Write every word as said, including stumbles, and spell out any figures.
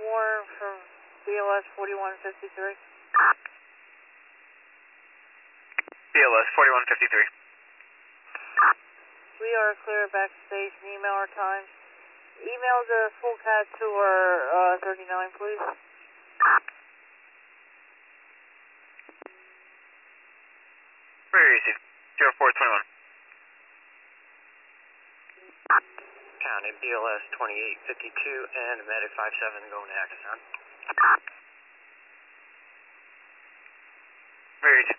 Warren from B L S forty-one fifty-three. B L S forty-one fifty-three. We are clear backstage and email our times. Email the full C A D to our uh, thirty-nine, please. Very easy. zero four twenty-one. County B L S twenty-eight fifty-two and Medic five seven going to Access. Very easy.